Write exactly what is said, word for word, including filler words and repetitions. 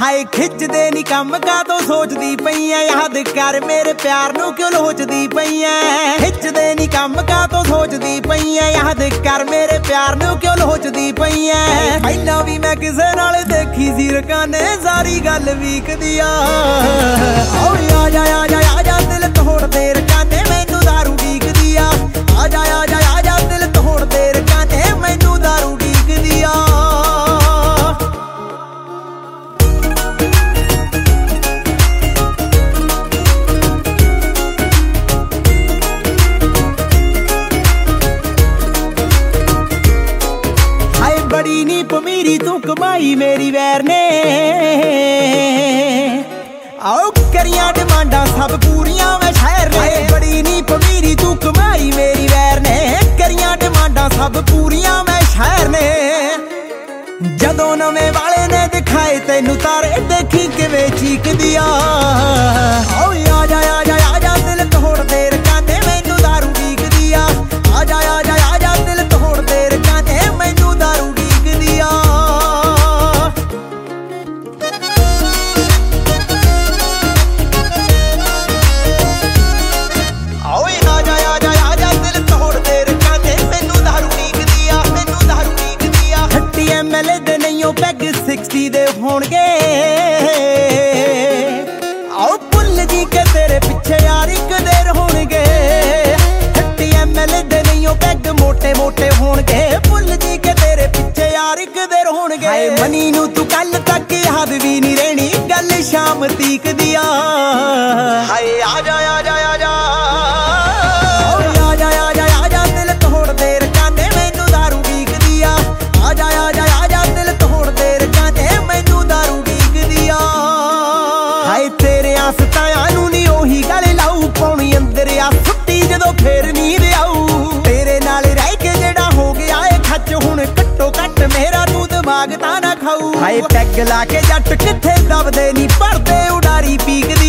ਹਾਏ ਖਿੱਚਦੇ ਨੀ ਕੰਮ ਕਾਤੋਂ ਸੋਚਦੀ ਪਈ ਐ ਯਾਦ ਕਰ ਮੇਰੇ ਪਿਆਰ ਨੂੰ ਕਿਉਂ ਲੋਚਦੀ ਪਈ ਐ ਖਿੱਚਦੇ ਨੀ ਕੰਮ ਕਾਤੋਂ ਸੋਚਦੀ ਪਈ ਐ ਯਾਦ ਕਰ ਮੇਰੇ ਪਿਆਰ ਨੂੰ ਕਿਉਂ ਲੋਚਦੀ ਪਈ ਐ ਪਹਿਲਾਂ ਵੀ ਮੈਂ ਕਿਸੇ ਨਾਲ ਦੇਖੀ ਸੀ ਰਕਾਨੇ ਸਾਰੀ ਗੱਲ ਵੀਕਦੀ ਆ ਓ ਆ ਜਾ ਆ ਜਾ ਆ ਜਾ ਦਿਲ ਤੋੜਦੇ ਰਕਾਨੇ ਮੈਨੂੰ ਦਾਰੂ ਡੀਕਦੀ ਆ ਆ ਜਾ ਆ ਜਾ ਆ ਜਾ ਦਿਲ ਤੋੜਦੇ ਰਕਾਨੇ ਮੈਨੂੰ ਦਾਰੂ ਡੀਕਦੀ ਆ बड़ी नी पमीरी तू कमाई मेरी वैर ने आओ करिया डिमांडा सब पूरियां मैं शहर ने बड़ी नी पमीरी तू कमाई मेरी वैर ने करिया डिमांडा सब पूरियां मैं शहर ने जदों नवे वाले ने दिखाए तेनू तारे देखी किवें चीकदी आ आओ आ जा आ जा आ जा दिल तोड़ दे रकाने मैनू दारू डीकदी आ आ जा आ जा आ जा दिल तोड़ दे रकाने मैनू दारू ਪੈਗ ਸਿਕਸਟੀ ਦੇ ਹੋਣਗੇ ਆਓ ਭੁੱਲ ਜੀ ਕੇ ਤੇਰੇ ਪਿੱਛੇ ਯਾਰ ਇੱਕ ਦੇਰ ਹੋਣਗੇ ਥਰਟੀ ਐਮ ਐਲ ਦੇ ਨਹੀਂ ਉਹ ਪੈਗ ਮੋਟੇ ਮੋਟੇ ਹੋਣਗੇ ਭੁੱਲ ਜੀ ਕੇ ਤੇਰੇ ਪਿੱਛੇ ਯਾਰ ਇੱਕ ਦੇਰ ਹੋਣਗੇ ਹਾਏ ਮਨੀ ਨੂੰ ਤੂੰ ਕੱਲ ਤੱਕ ਯਾਦ ਵੀ ਨਹੀਂ ਰਹਿਣੀ ਗੱਲ ਸ਼ਾਮ ਤੀਕ ਦੀ ਆ ਹਾਏ ਆ ਜਾ ਆ ਜਾ ਆ ਜਾ ਆ ਜਾ ਆ ਜਾ ਆ ਜਾ ਦਿਲ ਤੋੜਦੇ ਰਕਾਨੇ ਮੈਨੂੰ ਦਾਰੂ ਵੀਕਦੀ ਆ ਆ ਜਾ ਆ ਜਾ ਆ ਜਾ ਦਿਲ ਤੋੜਦੇ ਰਕਾਨੇ ਮੈਨੂੰ ਦਾਰੂ ਵੀਕਦੀ ਆ ਹਾਏ ਤੇਰੇ ਆਸਤਾਂ ਨੂੰ ਨੀ ਉਹੀ ਗੱਲ ਲਾਊ ਪੌਣੀ ਅੰਦਰ ਆ ਸੁੱਤੀ ਜਦੋਂ ਫੇਰ ਨੀਂਦ ਆਊ ਤੇਰੇ ਨਾਲ ਰਹਿ ਕੇ ਜਿਹੜਾ ਹੋ ਗਿਆ ਏ ਖੱਚ ਹੁਣ ਘੱਟੋ ਘੱਟ ਮੇਰਾ ਤੂੰ ਦਿਮਾਗ ਤਾਂ ਨਾ ਖਾਊ ਹਾਏ ਪੈਗ ਲਾ ਕੇ ਜੱਟ ਕਿੱਥੇ ਦਬਦੇ ਨੀ ਭਰਦੇ ਉਡਾਰੀ ਪੀਕ